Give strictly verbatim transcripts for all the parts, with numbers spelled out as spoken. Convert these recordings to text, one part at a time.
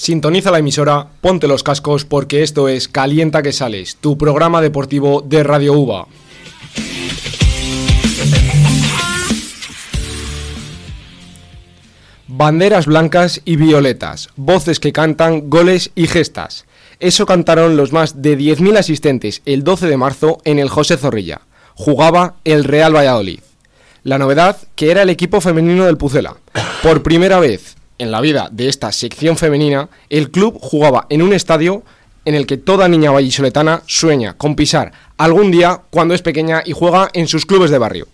Sintoniza la emisora, ponte los cascos porque esto es Calienta que Sales, tu programa deportivo de Radio Uva. Banderas blancas y violetas, voces que cantan, goles y gestas. Eso cantaron los más de diez mil asistentes el doce de marzo en el José Zorrilla. Jugaba el Real Valladolid. La novedad, que era el equipo femenino del Pucela. Por primera vez en la vida de esta sección femenina, el club jugaba en un estadio en el que toda niña vallisoletana sueña con pisar algún día cuando es pequeña y juega en sus clubes de barrio.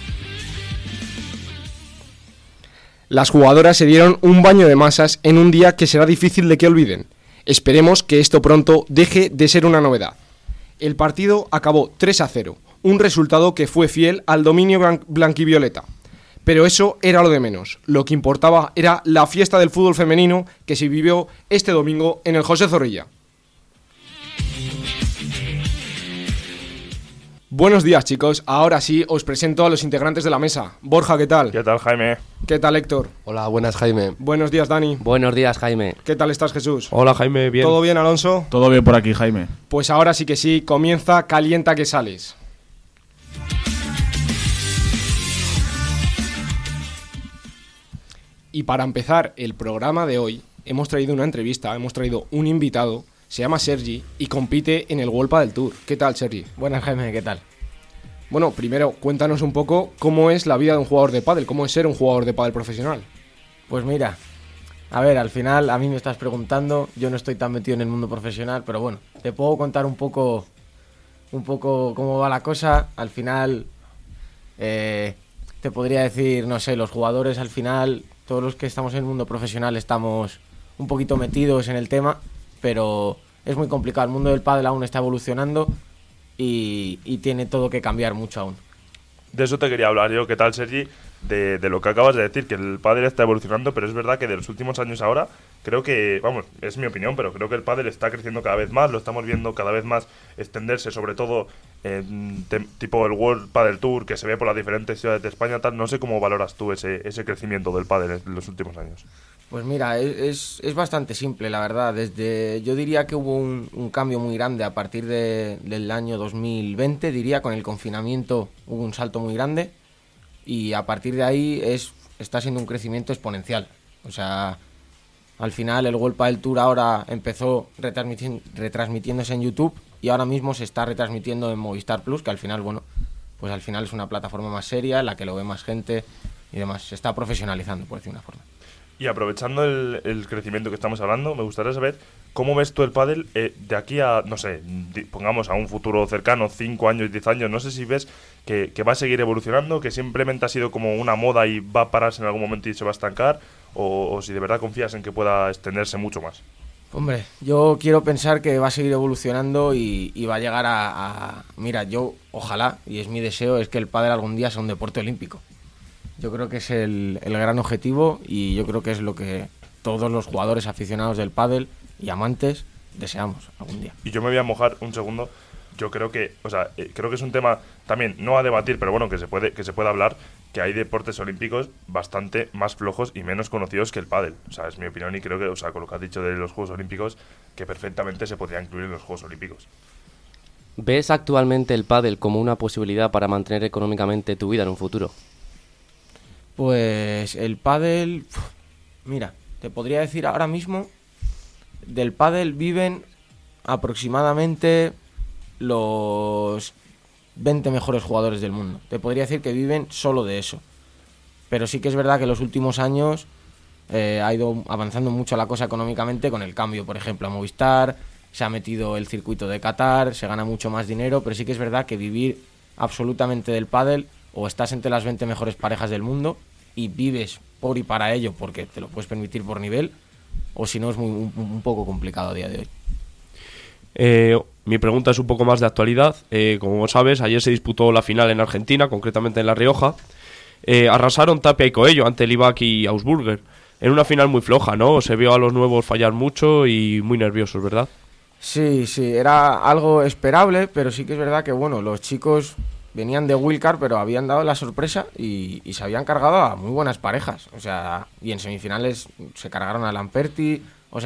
Las jugadoras se dieron un baño de masas en un día que será difícil de que olviden. Esperemos que esto pronto deje de ser una novedad. El partido acabó tres a cero, un resultado que fue fiel al dominio blan- blanquivioleta. Pero eso era lo de menos. Lo que importaba era la fiesta del fútbol femenino que se vivió este domingo en el José Zorrilla. Buenos días, chicos. Ahora sí os presento a los integrantes de la mesa. Borja, ¿qué tal? ¿Qué tal, Jaime? ¿Qué tal, Héctor? Hola, buenas, Jaime. Buenos días, Dani. Buenos días, Jaime. ¿Qué tal estás, Jesús? Hola, Jaime, bien. ¿Todo bien, Alonso? Todo bien por aquí, Jaime. Pues ahora sí que sí, comienza Calienta que Sales. Y para empezar el programa de hoy, hemos traído una entrevista, hemos traído un invitado, se llama Sergi y compite en el World Padel Tour. ¿Qué tal, Sergi? Buenas, Jaime, ¿qué tal? Bueno, primero, cuéntanos un poco cómo es la vida de un jugador de pádel, cómo es ser un jugador de pádel profesional. Pues mira, a ver, al final a mí me estás preguntando, yo no estoy tan metido en el mundo profesional, pero bueno, te puedo contar un poco, un poco cómo va la cosa. Al final, eh, te podría decir, no sé, los jugadores al final, todos los que estamos en el mundo profesional estamos un poquito metidos en el tema, pero es muy complicado. El mundo del pádel aún está evolucionando y, y tiene todo que cambiar mucho aún. De eso te quería hablar yo. ¿Qué tal, Sergi? De, de lo que acabas de decir, que el pádel está evolucionando, pero es verdad que de los últimos años ahora, creo que, vamos, es mi opinión, pero creo que el pádel está creciendo cada vez más, lo estamos viendo cada vez más extenderse, sobre todo en te, tipo el World Padel Tour, que se ve por las diferentes ciudades de España, tal. No sé cómo valoras tú ese, ese crecimiento del pádel en los últimos años. Pues mira, es, es bastante simple, la verdad. Desde, yo diría que hubo un, un cambio muy grande a partir de, del año dos mil veinte, diría, con el confinamiento hubo un salto muy grande y a partir de ahí es, está siendo un crecimiento exponencial. O sea, al final el World Padel Tour ahora empezó retransmiti- retransmitiéndose en YouTube y ahora mismo se está retransmitiendo en Movistar Plus, que al final, bueno, pues al final es una plataforma más seria, en la que lo ve más gente y demás. Se está profesionalizando, por decir una forma. Y aprovechando el, el crecimiento que estamos hablando, me gustaría saber cómo ves tú el pádel eh, de aquí a, no sé, di, pongamos a un futuro cercano, cinco años, diez años. No sé si ves que, que va a seguir evolucionando, que simplemente ha sido como una moda y va a pararse en algún momento y se va a estancar, o, o si de verdad confías en que pueda extenderse mucho más. Hombre, yo quiero pensar que va a seguir evolucionando y, y va a llegar a, a... Mira, yo ojalá, y es mi deseo, es que el pádel algún día sea un deporte olímpico. Yo creo que es el, el gran objetivo y yo creo que es lo que todos los jugadores aficionados del pádel y amantes deseamos algún día. Y yo me voy a mojar un segundo. Yo creo que, o sea, eh, creo que es un tema también no a debatir, pero bueno, que se puede que se puede hablar, que hay deportes olímpicos bastante más flojos y menos conocidos que el pádel. O sea, es mi opinión y creo que, o sea, con lo que has dicho de los Juegos Olímpicos, que perfectamente se podría incluir en los Juegos Olímpicos. ¿Ves actualmente el pádel como una posibilidad para mantener económicamente tu vida en un futuro? Pues el pádel, mira, te podría decir ahora mismo, del pádel viven aproximadamente los veinte mejores jugadores del mundo. Te podría decir que viven solo de eso. Pero sí que es verdad que en los últimos años eh, ha ido avanzando mucho la cosa económicamente con el cambio, por ejemplo, a Movistar, se ha metido el circuito de Qatar, se gana mucho más dinero, pero sí que es verdad que vivir absolutamente del pádel, o estás entre las veinte mejores parejas del mundo y vives por y para ello porque te lo puedes permitir por nivel, o si no es muy, un, un poco complicado a día de hoy. Eh, mi pregunta es un poco más de actualidad. Eh, como sabes, ayer se disputó la final en Argentina, concretamente en La Rioja. Eh, arrasaron Tapia y Coello ante el Ibac y Augsburger. En una final muy floja, ¿no? Se vio a los nuevos fallar mucho y muy nerviosos, ¿verdad? Sí, sí, era algo esperable, pero sí que es verdad que, bueno, los chicos venían de wildcard, pero habían dado la sorpresa y, y se habían cargado a muy buenas parejas. O sea, y en semifinales se cargaron a Lamperti. O sea,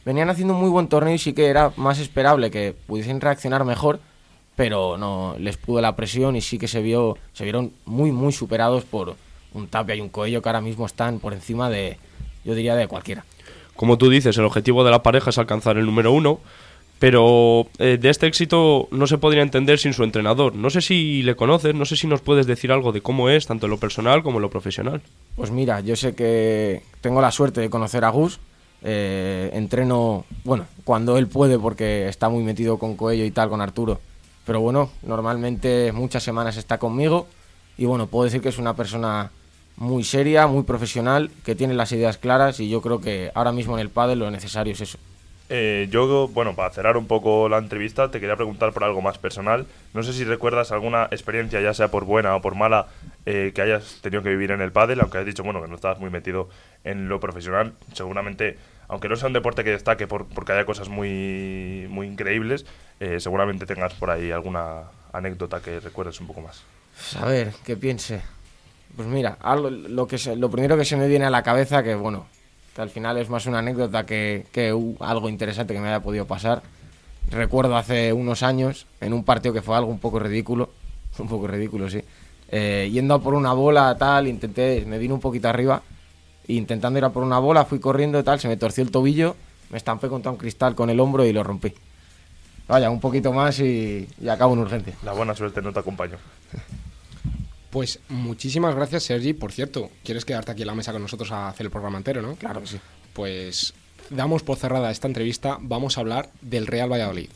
venían haciendo un muy buen torneo y sí que era más esperable que pudiesen reaccionar mejor, pero no les pudo la presión y sí que se vio se vieron muy muy superados por un Tapia y un Coello que ahora mismo están por encima de, yo diría, de cualquiera. Como tú dices, el objetivo de la pareja es alcanzar el número uno, pero eh, de este éxito no se podría entender sin su entrenador. No sé si le conoces, no sé si nos puedes decir algo de cómo es, tanto en lo personal como en lo profesional. Pues mira, yo sé que tengo la suerte de conocer a Gus. Eh, entreno, bueno, cuando él puede porque está muy metido con Coello y tal, con Arturo. Pero bueno, normalmente muchas semanas está conmigo y bueno, puedo decir que es una persona muy seria, muy profesional, que tiene las ideas claras y yo creo que ahora mismo en el pádel lo necesario es eso. Eh, yo, bueno, para cerrar un poco la entrevista, te quería preguntar por algo más personal. No sé si recuerdas alguna experiencia, ya sea por buena o por mala, eh, que hayas tenido que vivir en el pádel, aunque has dicho, bueno, que no estabas muy metido en lo profesional. Seguramente, aunque no sea un deporte que destaque por, porque haya cosas muy, muy increíbles, eh, seguramente tengas por ahí alguna anécdota que recuerdes un poco más. A ver, ¿qué piense? Pues mira, algo, lo, que se, lo primero que se me viene a la cabeza, que bueno, que al final es más una anécdota que, que uh, algo interesante que me haya podido pasar. Recuerdo hace unos años, en un partido que fue algo un poco ridículo, un poco ridículo, sí, eh, yendo a por una bola, tal, intenté, me vine un poquito arriba, e intentando ir a por una bola, fui corriendo, tal, se me torció el tobillo, me estampé contra un cristal con el hombro y lo rompí. Vaya, un poquito más y, y acabo en urgencia. La buena suerte no te acompaño. Pues muchísimas gracias, Sergi. Por cierto, ¿quieres quedarte aquí en la mesa con nosotros a hacer el programa entero, no? Claro que sí. Pues damos por cerrada esta entrevista. Vamos a hablar del Real Valladolid.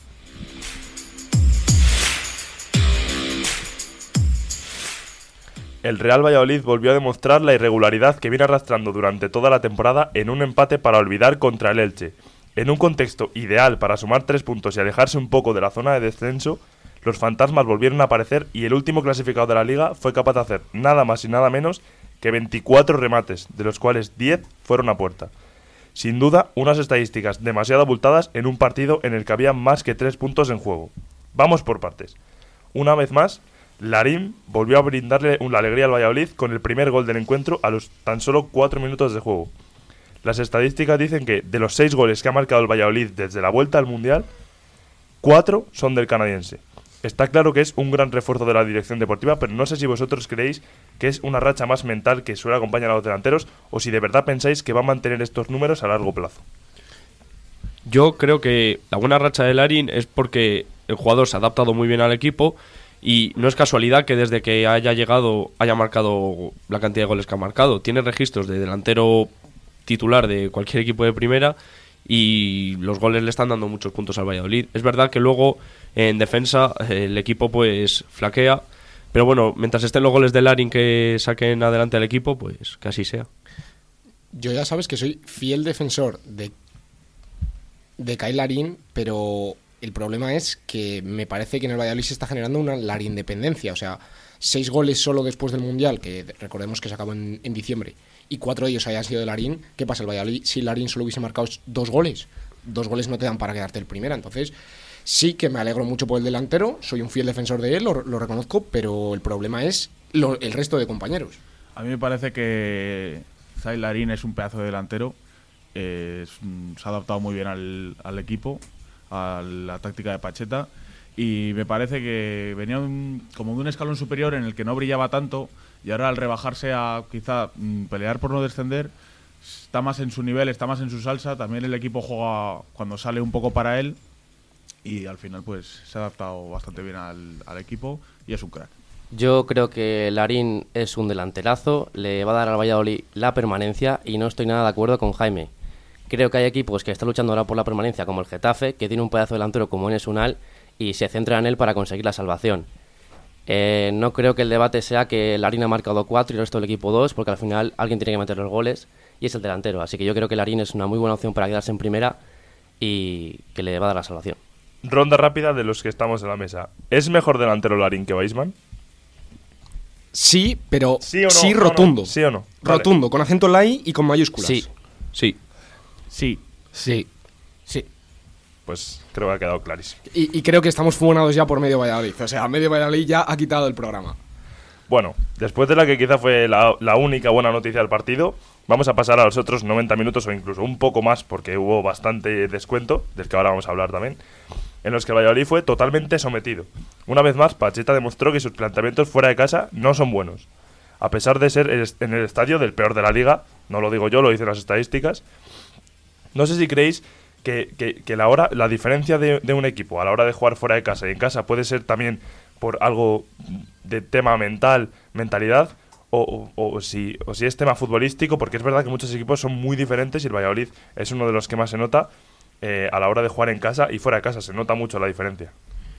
El Real Valladolid volvió a demostrar la irregularidad que viene arrastrando durante toda la temporada en un empate para olvidar contra el Elche. En un contexto ideal para sumar tres puntos y alejarse un poco de la zona de descenso, los fantasmas volvieron a aparecer y el último clasificado de la liga fue capaz de hacer nada más y nada menos que veinticuatro remates, de los cuales diez fueron a puerta. Sin duda, unas estadísticas demasiado abultadas en un partido en el que había más que tres puntos en juego. Vamos por partes. Una vez más, Larín volvió a brindarle una alegría al Valladolid con el primer gol del encuentro a los tan solo cuatro minutos de juego. Las estadísticas dicen que de los seis goles que ha marcado el Valladolid desde la vuelta al Mundial, cuatro son del canadiense. Está claro que es un gran refuerzo de la dirección deportiva, pero no sé si vosotros creéis que es una racha más mental que suele acompañar a los delanteros o si de verdad pensáis que va a mantener estos números a largo plazo. Yo creo que la buena racha de Larín es porque el jugador se ha adaptado muy bien al equipo y no es casualidad que desde que haya llegado haya marcado la cantidad de goles que ha marcado. Tiene registros de delantero titular de cualquier equipo de primera y los goles le están dando muchos puntos al Valladolid. Es verdad que luego en defensa el equipo pues flaquea, pero bueno, mientras estén los goles de Larín que saquen adelante al equipo, pues que así sea. Yo ya sabes que soy fiel defensor de, de Kyle Larín, pero el problema es que me parece que en el Valladolid se está generando una Larín dependencia. O sea, seis goles solo después del Mundial, que recordemos que se acabó en, en diciembre, y cuatro de ellos hayan sido de Larín. ¿Qué pasa? El Valladolid, si Larín solo hubiese marcado dos goles, dos goles no te dan para quedarte el primera. Entonces, sí que me alegro mucho por el delantero, soy un fiel defensor de él, lo, lo reconozco, pero el problema es lo, el resto de compañeros. A mí me parece que Kyle Larín es un pedazo de delantero, eh, es, se ha adaptado muy bien al, al equipo, a la táctica de Pacheta, y me parece que venía un, como de un escalón superior en el que no brillaba tanto, y ahora al rebajarse a quizá mm, pelear por no descender, está más en su nivel, está más en su salsa. También el equipo juega cuando sale un poco para él y al final pues se ha adaptado bastante bien al, al equipo y es un crack. Yo creo que Larín es un delanterazo, le va a dar al Valladolid la permanencia y no estoy nada de acuerdo con Jaime. Creo que hay equipos que están luchando ahora por la permanencia, como el Getafe, que tiene un pedazo delantero como Enes Unal y se centra en él para conseguir la salvación. Eh, no creo que el debate sea que Larín ha marcado cuatro y el resto del equipo dos, porque al final alguien tiene que meter los goles y es el delantero. Así que yo creo que Larín es una muy buena opción para quedarse en primera y que le va a dar la salvación. Ronda rápida de los que estamos en la mesa. ¿Es mejor delantero Larín que Weisman? Sí, pero ¿Sí o no? sí No, rotundo. no. ¿Sí o no? Vale. Rotundo, con acento en la I y con mayúsculas. Sí. Sí. Sí. Sí. Sí. Pues creo que ha quedado clarísimo. Y, y creo que estamos funados ya por medio Valladolid. O sea, medio Valladolid ya ha quitado el programa. Bueno, después de la que quizá fue la, la única buena noticia del partido, vamos a pasar a los otros noventa minutos o incluso un poco más, porque hubo bastante descuento, del que ahora vamos a hablar también, en los que el Valladolid fue totalmente sometido. Una vez más, Pacheta demostró que sus planteamientos fuera de casa no son buenos. A pesar de ser en el estadio del peor de la liga, no lo digo yo, lo dicen las estadísticas. No sé si creéis que, que, que la, hora, la diferencia de, de un equipo a la hora de jugar fuera de casa y en casa puede ser también por algo de tema mental, mentalidad, o, o, o, si, o si es tema futbolístico, porque es verdad que muchos equipos son muy diferentes y el Valladolid es uno de los que más se nota eh, a la hora de jugar en casa y fuera de casa, se nota mucho la diferencia.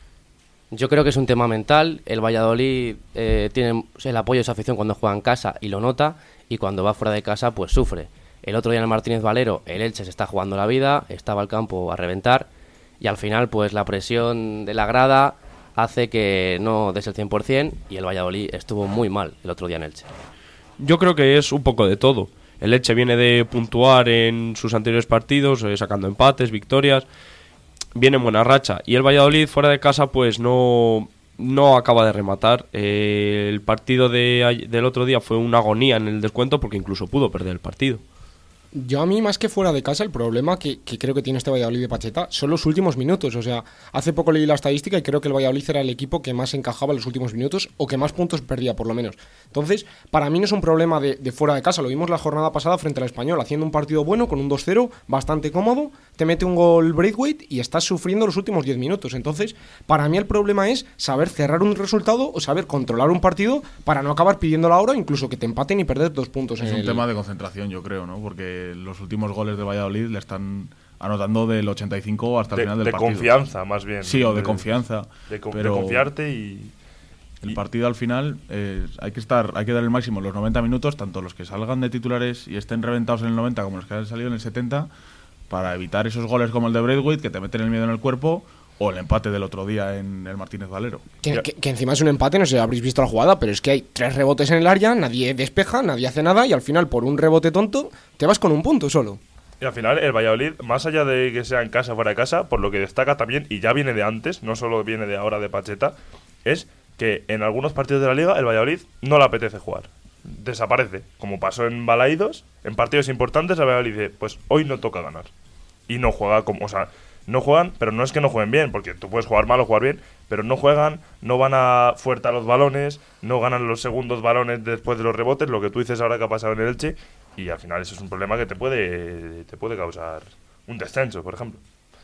Yo creo que es un tema mental. El Valladolid eh, tiene el apoyo de su afición cuando juega en casa y lo nota, y cuando va fuera de casa pues sufre. El otro día en el Martínez Valero el Elche se está jugando la vida, estaba al campo a reventar y al final pues la presión de la grada hace que no des el cien por ciento y el Valladolid estuvo muy mal el otro día en Elche. Yo creo que es un poco de todo. El Elche viene de puntuar en sus anteriores partidos, eh, sacando empates, victorias, viene en buena racha, y el Valladolid fuera de casa pues no, no acaba de rematar. Eh, el partido de, del otro día fue una agonía en el descuento porque incluso pudo perder el partido. Yo a mí, más que fuera de casa, el problema que, que creo que tiene este Valladolid de Pacheta son los últimos minutos. O sea, hace poco leí la estadística y creo que el Valladolid era el equipo que más encajaba en los últimos minutos o que más puntos perdía, por lo menos. Entonces, para mí no es un problema de, de fuera de casa. Lo vimos la jornada pasada frente al Español, haciendo un partido bueno, con un dos cero, bastante cómodo, te mete un gol Braithwaite y estás sufriendo los últimos diez minutos. Entonces, para mí el problema es saber cerrar un resultado o saber controlar un partido para no acabar pidiendo la hora, incluso que te empaten y perder dos puntos. Es en un el... tema de concentración, yo creo, ¿no? Porque los últimos goles de Valladolid le están anotando del ochenta y cinco hasta el de, final del de partido. De confianza, más bien. Sí, o de, de confianza. De, con, pero de confiarte y... El partido al final eh, hay que estar, hay que dar el máximo en los noventa minutos, tanto los que salgan de titulares y estén reventados en el noventa como los que han salido en el setenta, para evitar esos goles como el de Braithwaite que te meten el miedo en el cuerpo, o el empate del otro día en el Martínez Valero. Que, que, que encima es un empate, no sé si habréis visto la jugada, pero es que hay tres rebotes en el área, nadie despeja, nadie hace nada y al final por un rebote tonto te vas con un punto solo. Y al final el Valladolid, más allá de que sea en casa o fuera de casa, por lo que destaca también, y ya viene de antes, no solo viene de ahora de Pacheta, es que en algunos partidos de la Liga el Valladolid no le apetece jugar. Desaparece, como pasó en Balaidos, en partidos importantes el Valladolid dice, pues hoy no toca ganar. Y no juega como, o sea, no juegan, pero no es que no jueguen bien, porque tú puedes jugar mal o jugar bien, pero no juegan, no van a fuerte a los balones, no ganan los segundos balones después de los rebotes, lo que tú dices ahora que ha pasado en el Elche, y al final eso es un problema que te puede, te puede causar un descenso, por ejemplo.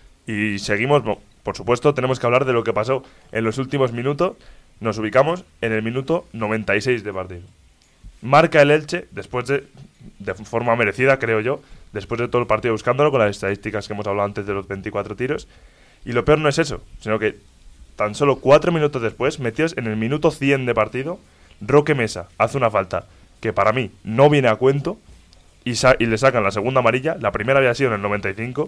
Y seguimos, por supuesto, tenemos que hablar de lo que pasó en los últimos minutos. Nos ubicamos en el minuto noventa y seis de partido. Marca el Elche, después de, de forma merecida, creo yo, después de todo el partido buscándolo, con las estadísticas que hemos hablado antes de los veinticuatro tiros. Y lo peor no es eso, sino que tan solo cuatro minutos después, metidos en el minuto cien de partido, Roque Mesa hace una falta que para mí no viene a cuento y, sa- y le sacan la segunda amarilla. La primera había sido en el noventa y cinco.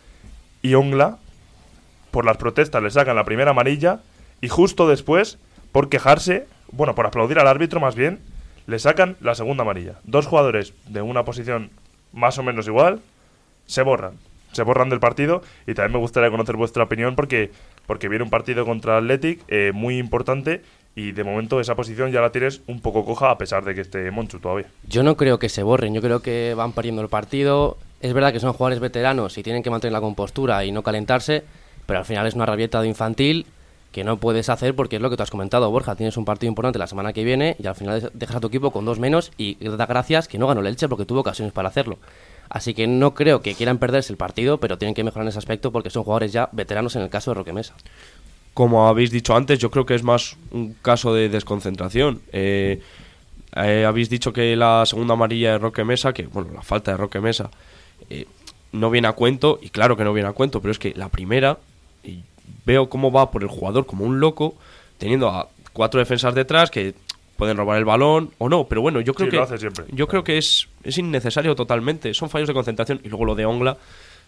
Y Ongla, por las protestas, le sacan la primera amarilla y justo después, por quejarse, bueno, por aplaudir al árbitro más bien, le sacan la segunda amarilla. Dos jugadores de una posición más o menos igual se borran. Se borran del partido y también me gustaría conocer vuestra opinión porque, porque viene un partido contra Athletic eh, muy importante y de momento esa posición ya la tienes un poco coja a pesar de que esté Monchu todavía. Yo no creo que se borren, yo creo que van perdiendo el partido. Es verdad que son jugadores veteranos y tienen que mantener la compostura y no calentarse, pero al final es una rabieta de infantil que no puedes hacer porque es lo que tú has comentado, Borja. Tienes un partido importante la semana que viene y al final dejas a tu equipo con dos menos y da gracias que no ganó el Elche porque tuvo ocasiones para hacerlo. Así que no creo que quieran perderse el partido, pero tienen que mejorar en ese aspecto porque son jugadores ya veteranos en el caso de Roque Mesa. Como habéis dicho antes, yo creo que es más un caso de desconcentración. Eh, eh, habéis dicho que la segunda amarilla de Roque Mesa, que bueno, la falta de Roque Mesa, eh, no viene a cuento, y claro que no viene a cuento, pero es que la primera, y veo cómo va por el jugador como un loco, teniendo a cuatro defensas detrás que pueden robar el balón o no, pero bueno, yo creo Sí, que lo hace siempre. yo creo que es, es innecesario totalmente, son fallos de concentración. Y luego lo de Ongla,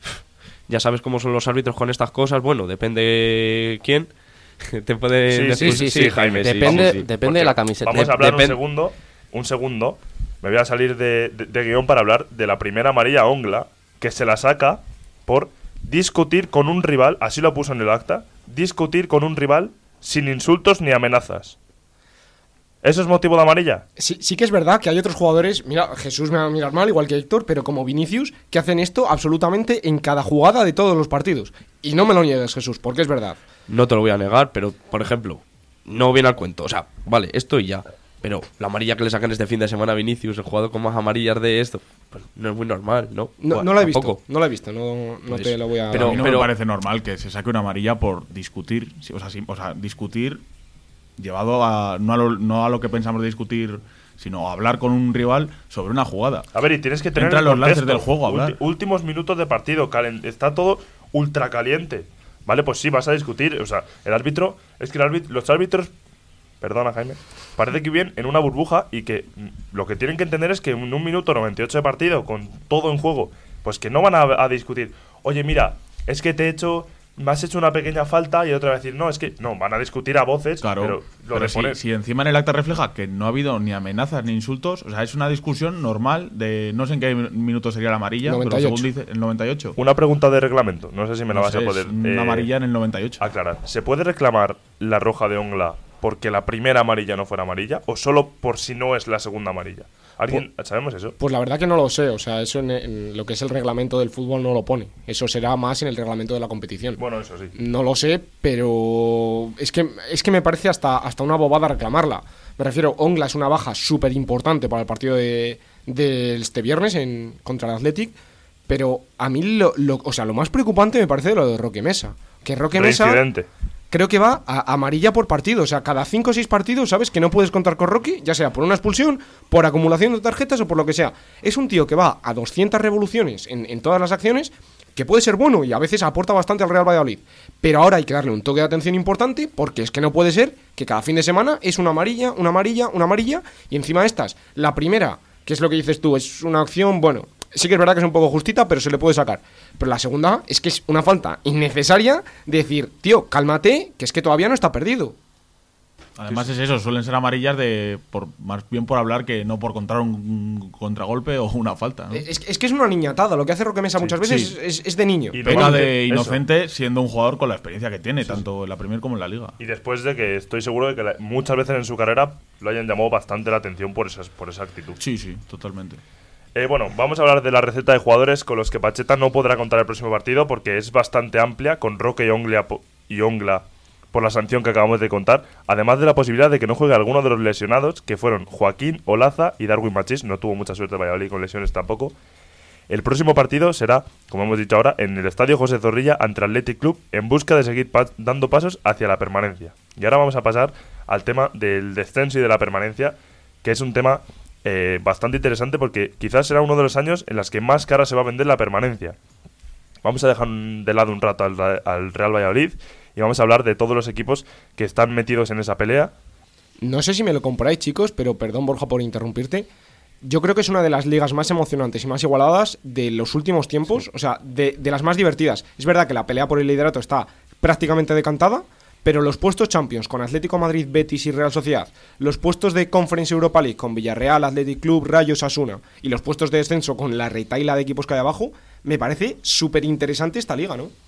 ya sabes cómo son los árbitros con estas cosas, bueno, depende quién. Te puede Sí, decir- sí, sí, sí, Jaime, sí, Depende, vamos, sí. depende Porque de la camiseta. Vamos a hablar un Depen- segundo, un segundo. Me voy a salir de, de, de guión para hablar de la primera amarilla a Ongla, que se la saca por discutir con un rival, así lo puso en el acta, discutir con un rival sin insultos ni amenazas. ¿Eso es motivo de amarilla? Sí, sí que es verdad que hay otros jugadores, mira, Jesús me va a mirar mal, igual que Héctor, pero como Vinicius, que hacen esto absolutamente en cada jugada de todos los partidos. Y no me lo niegues, Jesús, porque es verdad. No te lo voy a negar, pero, por ejemplo, no viene al cuento. O sea, vale, esto y ya. Pero la amarilla que le sacan este fin de semana a Vinicius, el jugador con más amarillas de esto, pues no es muy normal, ¿no? No, Bueno, no lo he tampoco. visto, no lo he visto, no, no Pues, te lo voy a... pero- a mí no me parece normal que se saque una amarilla por discutir. sí, O sea, sí, o sea discutir llevado a no, a lo, no a lo que pensamos de discutir, sino a hablar con un rival sobre una jugada. A ver, y tienes que tener Entra el en los lances contexto. del juego a hablar. Ulti- últimos minutos de partido, calen- está todo ultra caliente. Vale, pues sí, vas a discutir. O sea, el árbitro, es que el árbitro, los árbitros, perdona Jaime, parece que viven en una burbuja y que mm, lo que tienen que entender es que en un minuto noventa y ocho de partido, con todo en juego, pues que no van a, a discutir. Oye, mira, es que te he hecho, me has hecho una pequeña falta y otra va a decir, no, es que no, van a discutir a voces, Claro, pero lo pero de si, poner- si encima en el acta refleja que no ha habido ni amenazas ni insultos, o sea, es una discusión normal de no sé en qué minuto sería la amarilla, noventa y pero ocho. según dice el noventa y ocho. Una pregunta de reglamento, no sé si me la No vas sé, a es poder una eh, amarilla en el noventa y ocho. aclarar. ¿Se puede reclamar la roja de Ongla porque la primera amarilla no fuera amarilla o solo por si no es la segunda amarilla? ¿Alguien sabemos eso? Pues la verdad que no lo sé, o sea, eso en, en lo que es el reglamento del fútbol no lo pone. Eso será más en el reglamento de la competición. Bueno, eso sí. No lo sé, pero es que, es que me parece hasta, hasta una bobada reclamarla. Me refiero, Ongla es una baja súper importante para el partido de, de este viernes en, contra el Athletic, pero a mí lo, lo, o sea, lo más preocupante me parece lo de Roque Mesa. Que Roque Mesa Reincidente. creo que va a amarilla por partido. O sea, cada cinco o seis partidos, ¿sabes? Que no puedes contar con Rocky, ya sea por una expulsión, por acumulación de tarjetas o por lo que sea. Es un tío que va a doscientas revoluciones en, en todas las acciones, que puede ser bueno y a veces aporta bastante al Real Valladolid. Pero ahora hay que darle un toque de atención importante, porque es que no puede ser que cada fin de semana es una amarilla, una amarilla, una amarilla, y encima estas, la primera, que es lo que dices tú, es una acción, bueno, sí que es verdad que es un poco justita, pero se le puede sacar. Pero la segunda es que es una falta innecesaria de decir, tío, cálmate, que es que todavía no está perdido. Además es eso, suelen ser amarillas de por más bien por hablar que no por contar un contragolpe o una falta, ¿no? Es, es que es una niñatada, lo que hace Roque Mesa muchas veces sí. es, es de niño. Y Pena Normalmente, de eso. inocente siendo un jugador con la experiencia que tiene, tanto en la Premier como en la Liga. Y después de que estoy seguro de que la- muchas veces en su carrera lo hayan llamado bastante la atención por, esas, por esa actitud. Sí, sí, totalmente. Eh, bueno, vamos a hablar de la receta de jugadores con los que Pacheta no podrá contar el próximo partido porque es bastante amplia, con Roque y Ongla, po- y Ongla por la sanción que acabamos de contar, además de la posibilidad de que no juegue alguno de los lesionados, que fueron Joaquín, Olaza y Darwin Machís. No tuvo mucha suerte Valladolid con lesiones tampoco. El próximo partido será, como hemos dicho ahora, en el Estadio José Zorrilla ante Athletic Club, en busca de seguir pa- dando pasos hacia la permanencia. Y ahora vamos a pasar al tema del descenso y de la permanencia, que es un tema eh, bastante interesante porque quizás será uno de los años en los que más cara se va a vender la permanencia. Vamos a dejar de lado un rato al, al Real Valladolid y vamos a hablar de todos los equipos que están metidos en esa pelea. No sé si me lo compráis, chicos, pero perdón, Borja, por interrumpirte. Yo creo que es una de las ligas más emocionantes y más igualadas de los últimos tiempos, sí. O sea, de, de las más divertidas. Es verdad que la pelea por el liderato está prácticamente decantada, pero los puestos Champions con Atlético Madrid, Betis y Real Sociedad, los puestos de Conference Europa League con Villarreal, Athletic Club, Rayo, Osasuna y los puestos de descenso con la retaila de equipos que hay abajo, me parece súper interesante esta liga, ¿no?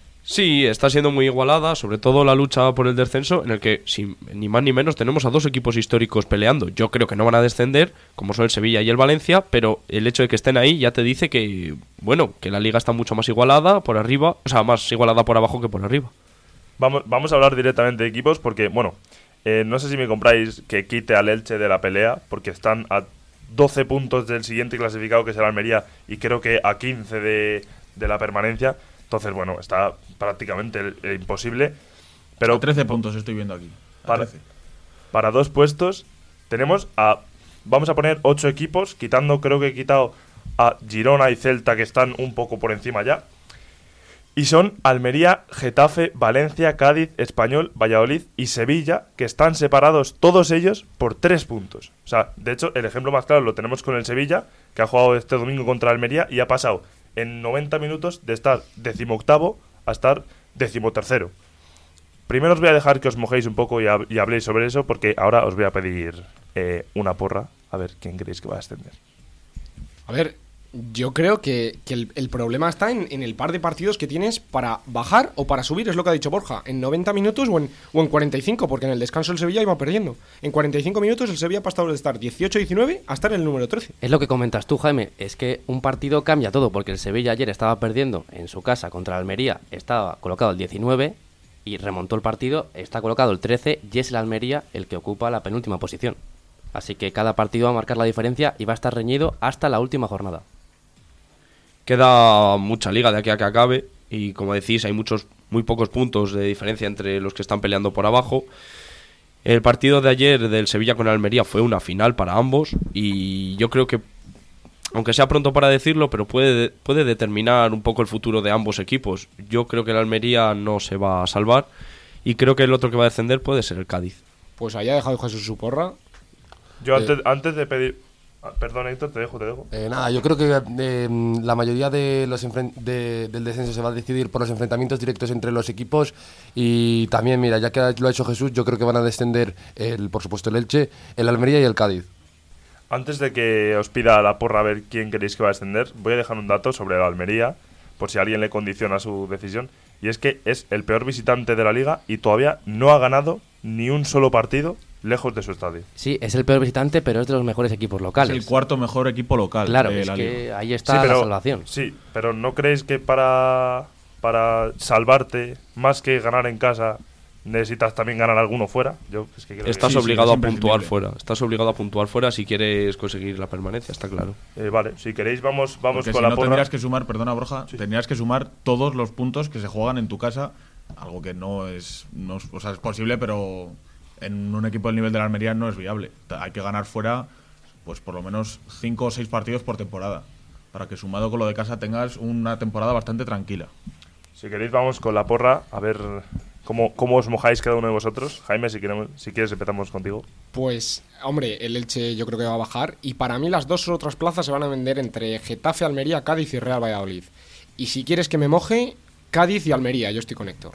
Sí, está siendo muy igualada, sobre todo la lucha por el descenso, en el que, sin, ni más ni menos, tenemos a dos equipos históricos peleando. Yo creo que no van a descender, como son el Sevilla y el Valencia, pero el hecho de que estén ahí ya te dice que, bueno, que la liga está mucho más igualada por arriba, o sea, más igualada por abajo que por arriba. Vamos, vamos a hablar directamente de equipos porque, bueno, eh, no sé si me compráis que quite al Elche de la pelea, porque están a doce puntos del siguiente clasificado, que será Almería, y creo que a quince de, de la permanencia. Entonces, bueno, está prácticamente eh, imposible. Pero A trece puntos estoy viendo aquí. A para, trece. para dos puestos tenemos a... Vamos a poner ocho equipos, quitando, creo que he quitado a Girona y Celta, que están un poco por encima ya. Y son Almería, Getafe, Valencia, Cádiz, Español, Valladolid y Sevilla, que están separados todos ellos por tres puntos. O sea, de hecho, el ejemplo más claro lo tenemos con el Sevilla, que ha jugado este domingo contra Almería y ha pasado en noventa minutos de estar decimoctavo a estar decimotercero. Primero os voy a dejar que os mojéis un poco y, hab- y habléis sobre eso, porque ahora os voy a pedir eh, una porra, a ver quién creéis que va a ascender. A ver, Yo creo que, que el, el problema está en, en el par de partidos que tienes para bajar o para subir, es lo que ha dicho Borja, en noventa minutos o en, o en cuarenta y cinco, porque en el descanso el Sevilla iba perdiendo. En cuarenta y cinco minutos el Sevilla ha pasado de estar dieciocho diecinueve a estar en el número trece. Es lo que comentas tú, Jaime, es que un partido cambia todo, porque el Sevilla ayer estaba perdiendo en su casa contra el Almería, estaba colocado el diecinueve y remontó el partido, está colocado el trece y es el Almería el que ocupa la penúltima posición. Así que cada partido va a marcar la diferencia y va a estar reñido hasta la última jornada. Queda mucha liga de aquí a que acabe y, como decís, hay muchos, muy pocos puntos de diferencia entre los que están peleando por abajo. El partido de ayer del Sevilla con el Almería fue una final para ambos y yo creo que, aunque sea pronto para decirlo, pero puede, puede determinar un poco el futuro de ambos equipos. Yo creo que el Almería no se va a salvar y creo que el otro que va a descender puede ser el Cádiz. Pues ahí ha dejado Jesús su porra. Yo Eh. antes, antes de pedir... Ah, perdón, Héctor, te dejo, te dejo. Eh, nada, yo creo que eh, la mayoría de los enfren- de, del descenso se va a decidir por los enfrentamientos directos entre los equipos y también, mira, ya que lo ha hecho Jesús, yo creo que van a descender, el, por supuesto, el Elche, el Almería y el Cádiz. Antes de que os pida la porra a ver quién queréis que va a descender, voy a dejar un dato sobre el Almería, por si alguien le condiciona su decisión, y es que es el peor visitante de la liga y todavía no ha ganado ni un solo partido lejos de su estadio. Sí, es el peor visitante, pero es de los mejores equipos locales. Es el cuarto mejor equipo local. Claro, de es la que liga. ahí está Sí, pero- la salvación. Sí, pero ¿no creéis que para, para salvarte, más que ganar en casa, necesitas también ganar alguno fuera? Yo es que creo que- Estás sí, sí, obligado es a puntuar imprescindible. fuera. Estás obligado a puntuar fuera si quieres conseguir la permanencia, está claro. Eh, vale, si queréis vamos, vamos Porque con si la no porra. tendrías que sumar, perdona Borja, tendrías que sumar todos los puntos que se juegan en tu casa, algo que no es, no es, o sea, es posible, pero en un equipo del nivel de la Almería no es viable. Hay que ganar fuera, pues por lo menos cinco o seis partidos por temporada, para que sumado con lo de casa tengas una temporada bastante tranquila. Si queréis vamos con la porra, a ver cómo, cómo os mojáis cada uno de vosotros. Jaime, si, queremos, si quieres empezamos contigo. Pues, hombre, el Elche yo creo que va a bajar. Y para mí las dos otras plazas se van a vender entre Getafe, Almería, Cádiz y Real Valladolid. Y si quieres que me moje, Cádiz y Almería. Yo estoy con Héctor.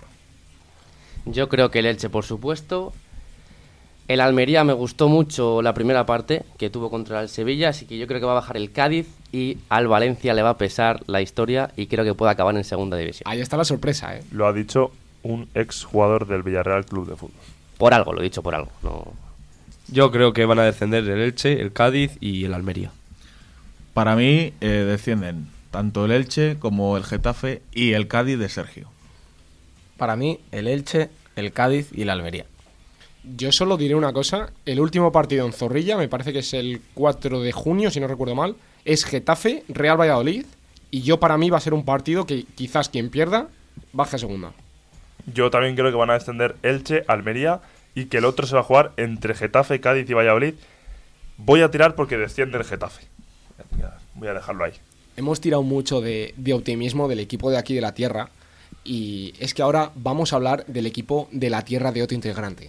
Yo creo que el Elche, por supuesto. El Almería me gustó mucho la primera parte que tuvo contra el Sevilla, así que yo creo que va a bajar el Cádiz y al Valencia le va a pesar la historia y creo que puede acabar en segunda división. Ahí está la sorpresa, ¿eh? Lo ha dicho un ex jugador del Villarreal Club de Fútbol. Por algo, lo he dicho por algo. No. Yo creo que van a descender el Elche, el Cádiz y el Almería. Para mí eh, descienden tanto el Elche como el Getafe y el Cádiz de Sergio. Para mí, el Elche, el Cádiz y el Almería. Yo solo diré una cosa. El último partido en Zorrilla, me parece que es el cuatro de junio, si no recuerdo mal, es Getafe, Real Valladolid. Y yo para mí va a ser un partido que quizás quien pierda baje a segunda. Yo también creo que van a descender Elche, Almería y que el otro se va a jugar entre Getafe, Cádiz y Valladolid. Voy a tirar porque desciende el Getafe. Voy a dejarlo ahí. Hemos tirado mucho de, de optimismo del equipo de aquí de la tierra. Y es que ahora vamos a hablar del equipo de la tierra de otro integrante.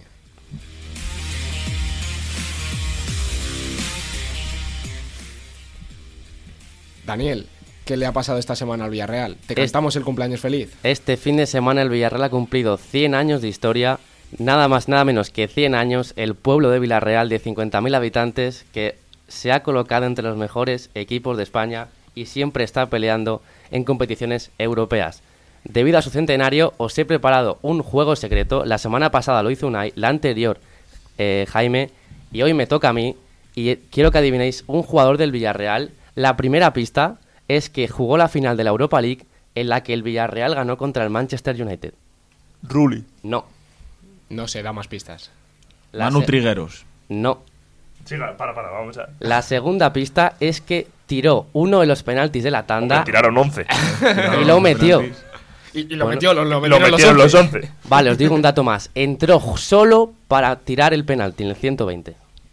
Daniel, ¿qué le ha pasado esta semana al Villarreal? ¿Te Es- cantamos el cumpleaños feliz? Este fin de semana el Villarreal ha cumplido cien años de historia, nada más nada menos que cien años, el pueblo de Villarreal de cincuenta mil habitantes que se ha colocado entre los mejores equipos de España y siempre está peleando en competiciones europeas. Debido a su centenario os he preparado un juego secreto, la semana pasada lo hizo Unai, la anterior eh, Jaime, y hoy me toca a mí y eh, quiero que adivinéis un jugador del Villarreal. La primera pista es que jugó la final de la Europa League en la que el Villarreal ganó contra el Manchester United. Ruli. No. No sé, da más pistas. La Manu se- Trigueros. No. Chica, para, para, vamos a... La segunda pista es que tiró uno de los penaltis de la tanda Me tiraron once. y lo metió. Y, y lo Bueno, metió, lo, lo Lo metieron metieron los once. once. Vale, os digo un dato más. Entró solo para tirar el penalti en el ciento veinte.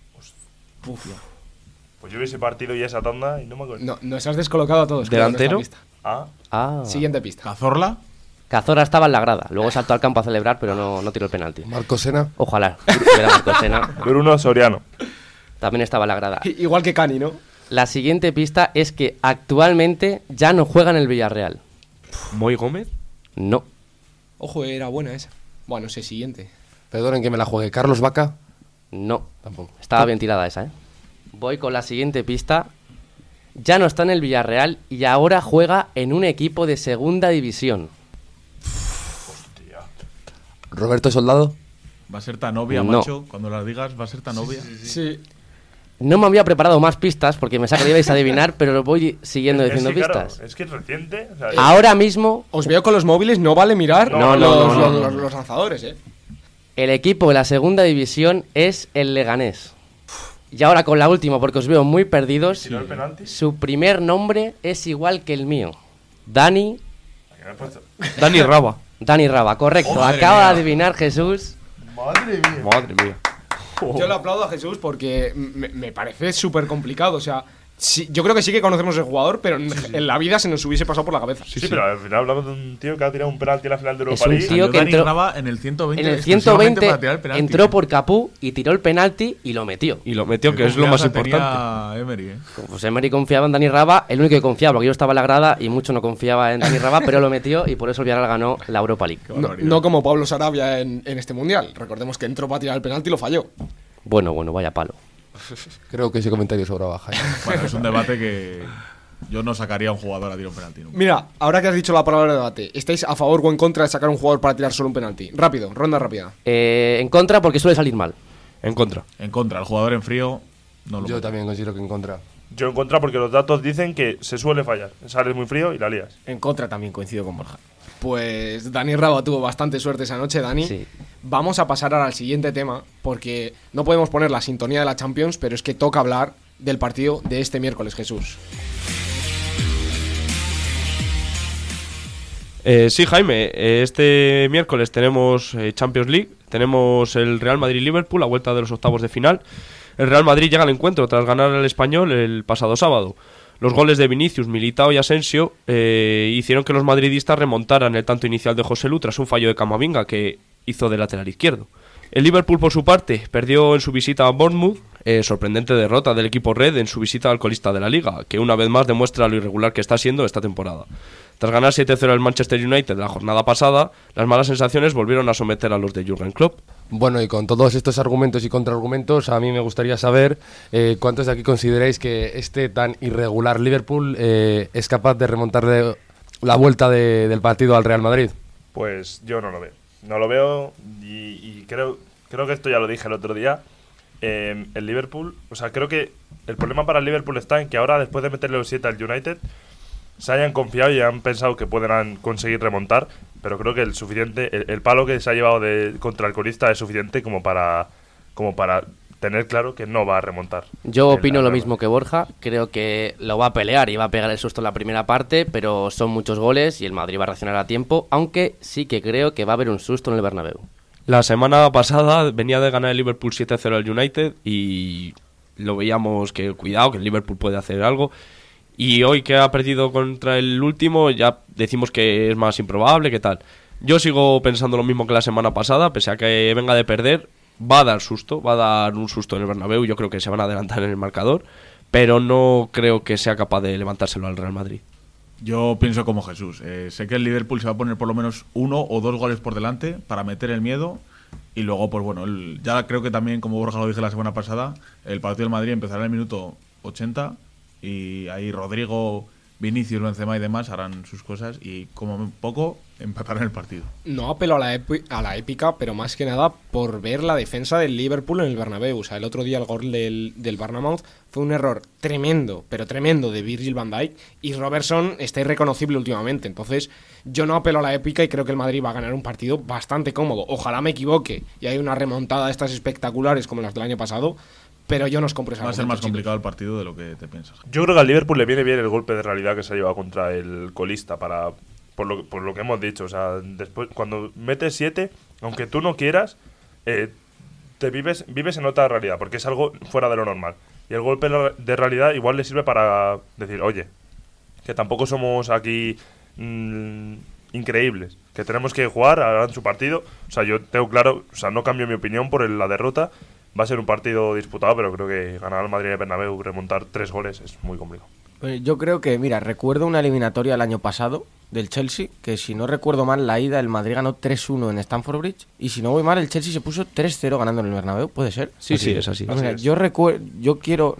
Pues yo vi ese partido y esa tanda y no me acuerdo. No, nos has descolocado a todos. con ¿Delantero? esta pista. Ah, Ah. Siguiente pista. Cazorla. Cazorla estaba en la grada. Luego saltó al campo a celebrar, pero no, no tiró el penalti. Marco Sena. Ojalá. Hubiera Marco Sena. Bruno Soriano. También estaba en la grada. I- Igual que Cani, ¿no? La siguiente pista es que actualmente ya no juega en el Villarreal. ¿Moy Gómez? No. Ojo, era buena esa. Bueno, sé, siguiente. Perdonen que me la juegue. Carlos Vaca. No. Tampoco. Estaba bien tirada esa, ¿eh? Voy con la siguiente pista. ya no está en el Villarreal y ahora juega en un equipo de segunda división. Roberto Soldado. Va a ser tan obvia, No. macho. Cuando las digas, va a ser tan obvia. Sí. No me había preparado más pistas porque me saca que ibais a adivinar, pero lo voy siguiendo Es diciendo que, claro, pistas. es que es reciente. O sea, Ahora mismo, Os veo con los móviles, no vale mirar No, los, no, no, los- no, los- no. los lanzadores, ¿eh? el equipo de la segunda división es el Leganés. Y ahora con la última, porque os veo muy perdidos. ¿tiró el penalti? Su primer nombre es igual que el mío. Dani. ¿A qué me he puesto? Dani Raba. Dani Raba, correcto. Oh, madre Acaba mía. de adivinar Jesús. Madre mía. Madre mía. Yo le aplaudo a Jesús porque me, me parece súper complicado. O sea, sí, yo creo que sí que conocemos el jugador, pero en, en la vida se nos hubiese pasado por la cabeza. Sí, pero al final hablamos de un tío que ha tirado un penalti en la final de Europa un League. tío Salió que Dani entró- Raba en el ciento veinte. En el exclusivamente ciento veinte para tirar el penalti. entró por Capú y tiró el penalti y lo metió. Y lo metió, Qué que es lo más confianza importante. tenía Emery, ¿eh? Pues Emery confiaba en Dani Raba, el único que confiaba, porque yo estaba en la grada y mucho no confiaba en Dani Raba, pero lo metió y por eso el Villarreal ganó la Europa League. Qué No, barbaridad. no como Pablo Sarabia en, en este mundial. Recordemos que entró para tirar el penalti y lo falló. Bueno, bueno, vaya palo. Creo que ese comentario sobraba, Jaime. Bueno, es un debate que yo no sacaría a un jugador a tirar un penalti nunca. Mira, ahora que has dicho la palabra debate, ¿estáis a favor o en contra de sacar a un jugador para tirar solo un penalti? Rápido, ronda rápida. Eh, en contra porque suele salir mal. En contra. En contra, el jugador en frío no lo Yo meto. también considero que en contra. Yo en contra porque los datos dicen que se suele fallar. Sales muy frío y la lías. En contra también coincido con Borja. Pues Dani Raba tuvo bastante suerte esa noche, Dani. Sí. Vamos a pasar ahora al siguiente tema, porque no podemos poner la sintonía de la Champions, pero es que toca hablar del partido de este miércoles, Jesús. Eh, sí, Jaime, eh, este miércoles tenemos eh, Champions League, tenemos el Real Madrid-Liverpool, a vuelta de los octavos de final. El Real Madrid llega al encuentro tras ganar al Español el pasado sábado. Los goles de Vinicius, Militao y Asensio eh, hicieron que los madridistas remontaran el tanto inicial de José Lu tras un fallo de Camavinga que hizo de lateral izquierdo. El Liverpool, por su parte, perdió en su visita a Bournemouth, eh, sorprendente derrota del equipo Red en su visita al colista de la Liga, que una vez más demuestra lo irregular que está siendo esta temporada. Tras ganar siete cero al Manchester United la jornada pasada, las malas sensaciones volvieron a someter a los de Jürgen Klopp. Bueno, y con todos estos argumentos y contraargumentos, a mí me gustaría saber eh, cuántos de aquí consideráis que este tan irregular Liverpool eh, es capaz de remontarle la vuelta de- del partido al Real Madrid. Pues yo no lo veo. No lo veo y, y creo, creo que esto ya lo dije el otro día. Eh, el Liverpool, o sea, creo que el problema para el Liverpool está en que ahora, después de meterle los siete al United, se hayan confiado y han pensado que pueden conseguir remontar, pero creo que el suficiente, el, el palo que se ha llevado de, contra el colista es suficiente como para, como para tener claro que no va a remontar. Yo El- opino el lo Real mismo que Borja, creo que lo va a pelear y va a pegar el susto en la primera parte, pero son muchos goles y el Madrid va a reaccionar a tiempo, aunque sí que creo que va a haber un susto en el Bernabéu. La semana pasada venía de ganar el Liverpool siete cero al United y lo veíamos que cuidado, que el Liverpool puede hacer algo. Y hoy que ha perdido contra el último ya decimos que es más improbable, que tal. Yo sigo pensando lo mismo que la semana pasada, pese a que venga de perder, va a dar susto, va a dar un susto en el Bernabéu, yo creo que se van a adelantar en el marcador, pero no creo que sea capaz de levantárselo al Real Madrid. Yo pienso como Jesús. Eh, sé que el Liverpool se va a poner por lo menos uno o dos goles por delante para meter el miedo. Y luego, pues bueno, el- ya creo que también, como Borja lo dije la semana pasada, el partido del Madrid empezará en el minuto ochenta y ahí Rodrigo, Vinicius, Benzema y demás harán sus cosas y como poco empatarán el partido. No apelo a la, epi- a la épica, pero más que nada por ver la defensa del Liverpool en el Bernabéu. O sea, el otro día el gol del, del Bournemouth fue un error tremendo, pero tremendo de Virgil van Dijk, y Robertson está irreconocible últimamente. Entonces, yo no apelo a la épica y creo que el Madrid va a ganar un partido bastante cómodo. Ojalá me equivoque y hay una remontada de estas espectaculares como las del año pasado, pero yo no os compro ese Va a ser argumento, más chicos. complicado el partido de lo que te piensas. Yo creo que al Liverpool le viene bien el golpe de realidad que se ha llevado contra el colista para por lo, por lo que hemos dicho. O sea, después cuando metes siete, aunque tú no quieras, eh, te vives vives en otra realidad, porque es algo fuera de lo normal. Y el golpe de realidad igual le sirve para decir, oye, que tampoco somos aquí mmm, increíbles, que tenemos que jugar, harán su partido. O sea, yo tengo claro, o sea, no cambio mi opinión por el- la derrota. Va a ser un partido disputado, pero creo que ganar al Madrid en el Bernabéu, remontar tres goles, es muy complicado. Pues yo creo que, mira, recuerdo una eliminatoria el año pasado del Chelsea, que si no recuerdo mal, la ida el Madrid ganó tres uno en Stamford Bridge, y si no voy mal, el Chelsea se puso tres cero ganando en el Bernabéu, ¿puede ser? Sí, sí, es así. Pues mira, es. yo recuerdo, yo quiero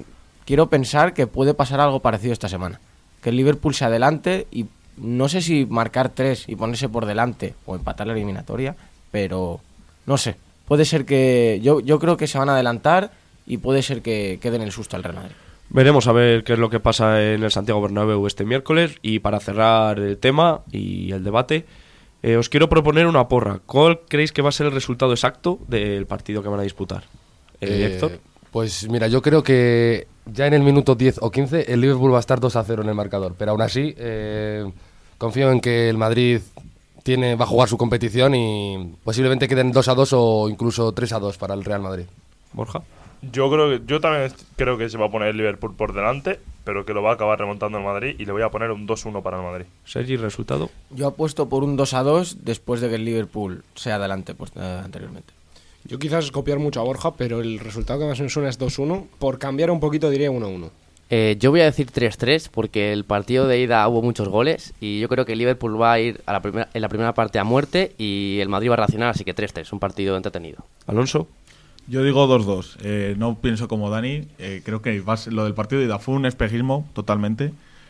quiero pensar que puede pasar algo parecido esta semana. Que el Liverpool se adelante y no sé si marcar tres y ponerse por delante o empatar la eliminatoria, pero no sé. Puede ser que... Yo, yo creo que se van a adelantar y puede ser que, que den el susto al Real Madrid. Veremos a ver qué es lo que pasa en el Santiago Bernabéu este miércoles. Y para cerrar el tema y el debate, eh, os quiero proponer una porra. ¿Cuál creéis que va a ser el resultado exacto del partido que van a disputar? Eh, Eh, Héctor. Pues mira, yo creo que ya en el minuto diez o quince el Liverpool va a estar dos a cero en el marcador. Pero aún así, eh, confío en que el Madrid tiene, va a jugar su competición y posiblemente queden dos a dos o incluso tres a dos para el Real Madrid. Borja. Yo creo que yo también est- creo que se va a poner el Liverpool por delante, pero que lo va a acabar remontando el Madrid y le voy a poner un dos uno para el Madrid. Sergi, resultado. Yo apuesto por un dos a dos después de que el Liverpool sea adelante pues, eh, anteriormente. Yo quizás copiar mucho a Borja, pero el resultado que más me suena es dos uno. Por cambiar un poquito diría uno uno. Eh, yo voy a decir tres tres porque el partido de ida hubo muchos goles y yo creo que el Liverpool va a ir a la primera, en la primera parte a muerte y el Madrid va a reaccionar, así que tres tres, un partido entretenido. Alonso. Yo digo dos dos. Eh, no pienso como Dani. Eh, creo que va a ser- lo del partido de ida fue un espejismo totalmente.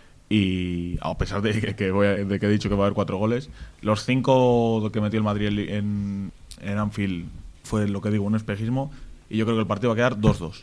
Y a pesar de que, que voy a- de que he dicho que va a haber cuatro goles, los cinco que metió el Madrid en, en, en Anfield fue lo que digo, un espejismo. Y yo creo que el partido va a quedar dos dos.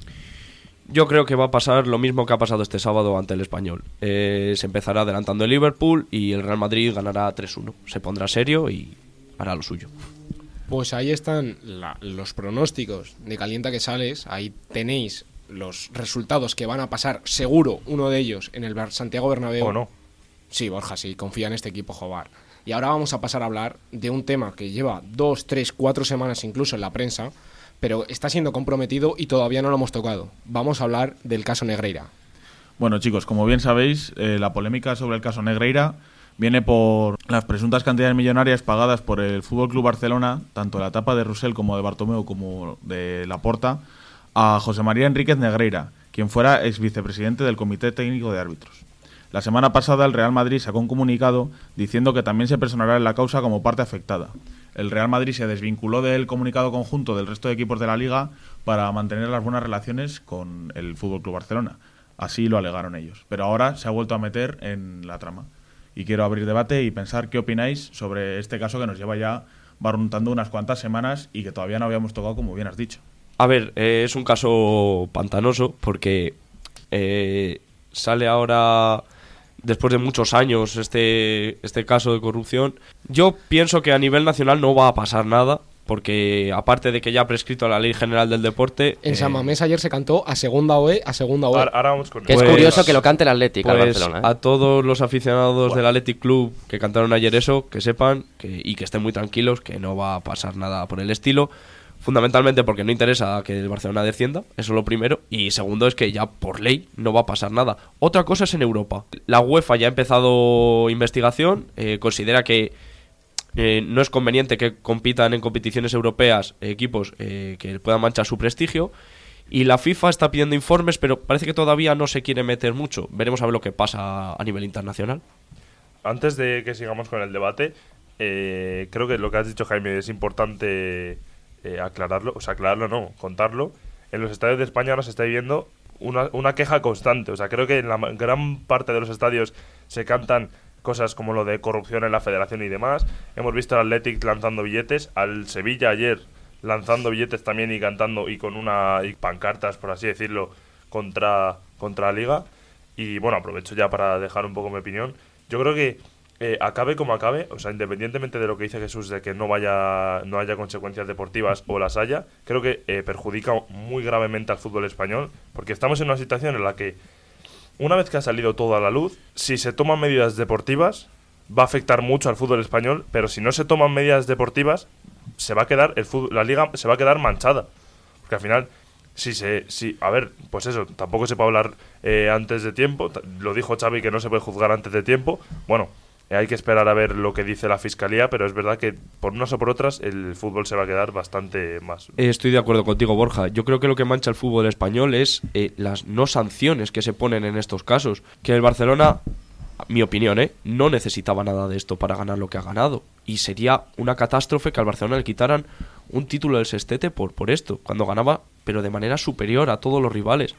Yo creo que va a pasar lo mismo que ha pasado este sábado ante el Español. Eh, se empezará adelantando el Liverpool y el Real Madrid ganará tres uno. Se pondrá serio y hará lo suyo. Pues ahí están la- los pronósticos de Calienta que sales. Ahí tenéis los resultados que van a pasar, seguro, uno de ellos en el Bar- Santiago Bernabéu. ¿O no? Sí, Borja, sí, confía en este equipo jugar. Y ahora vamos a pasar a hablar de un tema que lleva dos, tres, cuatro semanas incluso en la prensa, pero está siendo comprometido y todavía no lo hemos tocado. Vamos a hablar del caso Negreira. Bueno, chicos, como bien sabéis, eh, la polémica sobre el caso Negreira viene por las presuntas cantidades millonarias pagadas por el F C Barcelona, tanto de la etapa de Roussel como de Bartomeu como de Laporta, a José María Enríquez Negreira, quien fuera ex vicepresidente del Comité Técnico de Árbitros. La semana pasada el Real Madrid sacó un comunicado diciendo que también se personará en la causa como parte afectada. El Real Madrid se desvinculó del comunicado conjunto del resto de equipos de la Liga para mantener las buenas relaciones con el F C Barcelona. Así lo alegaron ellos. Pero ahora se ha vuelto a meter en la trama. Y quiero abrir debate y pensar qué opináis sobre este caso que nos lleva ya barruntando unas cuantas semanas y que todavía no habíamos tocado, como bien has dicho. A ver, eh, es un caso pantanoso porque eh, sale ahora, después de muchos años, este, este caso de corrupción. Yo pienso que a nivel nacional no va a pasar nada, porque aparte de que ya ha prescrito la Ley General del Deporte... En eh, San Mamés ayer se cantó a segunda O E, a segunda O E. Ahora, ahora vamos con Que eso. es Pues- curioso que lo cante el Athletic al Pues Barcelona. ¿eh? a todos los aficionados del Athletic Club que cantaron ayer eso, que sepan que, y que estén muy tranquilos, que no va a pasar nada por el estilo. Fundamentalmente porque no interesa que el Barcelona descienda, eso es lo primero. Y segundo es que ya por ley no va a pasar nada. Otra cosa es en Europa. La UEFA ya ha empezado investigación, eh, considera que eh, no es conveniente que compitan en competiciones europeas eh, equipos eh, que puedan manchar su prestigio. Y la FIFA está pidiendo informes, pero parece que todavía no se quiere meter mucho. Veremos a ver lo que pasa a nivel internacional. Antes de que sigamos con el debate, eh, creo que lo que has dicho, Jaime, es importante eh, aclararlo, o sea, aclararlo no, contarlo. En los estadios de España ahora se está viviendo una, una queja constante. O sea, creo que en la ma- gran parte de los estadios se cantan cosas como lo de corrupción en la federación y demás. Hemos visto al Athletic lanzando billetes, al Sevilla ayer lanzando billetes también y cantando y con una y pancartas, por así decirlo, contra, contra la Liga. Y bueno, aprovecho ya para dejar un poco mi opinión. Yo creo que eh, acabe como acabe, o sea, independientemente de lo que dice Jesús de que no vaya no haya consecuencias deportivas o las haya, creo que eh, perjudica muy gravemente al fútbol español, porque estamos en una situación en la que una vez que ha salido todo a la luz, si se toman medidas deportivas va a afectar mucho al fútbol español, pero si no se toman medidas deportivas se va a quedar el fútbol, la liga se va a quedar manchada, porque al final si se si a ver, pues eso, tampoco se puede hablar eh, antes de tiempo, t- lo dijo Xavi que no se puede juzgar antes de tiempo. Bueno, eh, hay que esperar a ver lo que dice la fiscalía, pero es verdad que por unas o por otras el fútbol se va a quedar bastante más. Eh, Estoy de acuerdo contigo, Borja. Yo creo que lo que mancha el fútbol español es eh, las no sanciones que se ponen en estos casos. Que el Barcelona, mi opinión, ¿eh? no necesitaba nada de esto para ganar lo que ha ganado. Y sería una catástrofe que al Barcelona le quitaran un título del sextete por, por esto, cuando ganaba, pero de manera superior a todos los rivales.